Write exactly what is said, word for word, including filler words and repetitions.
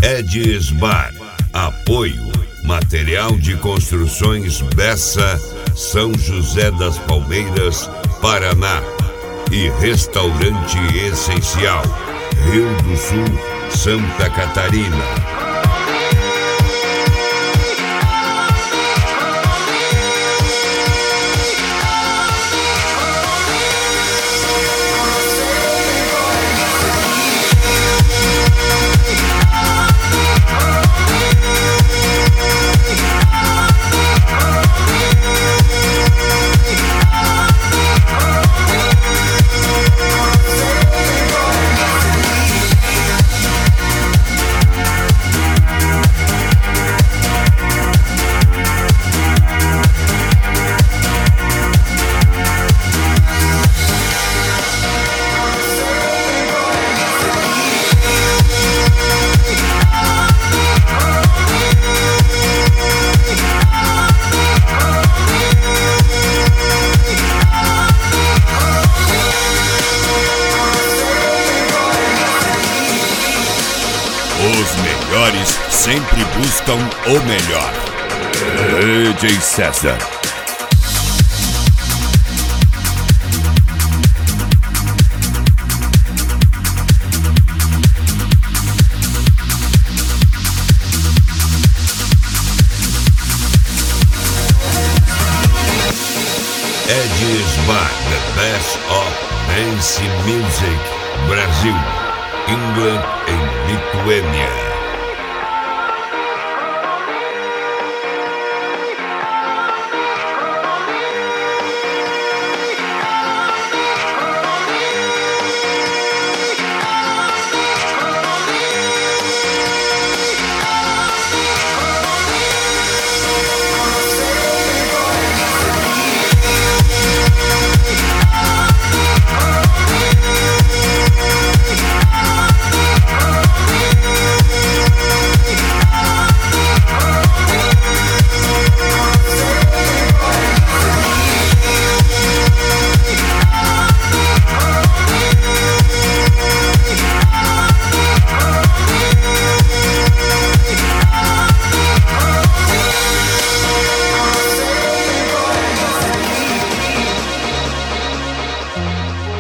Edis Bar. Apoio Material de Construções Bessa, São José das Palmeiras, Paraná. E Restaurante Essencial, Rio do Sul, Santa Catarina. Os melhores sempre buscam o melhor. D J César. Edis Bar, the best of dance music, Brasil, England and Lithuania.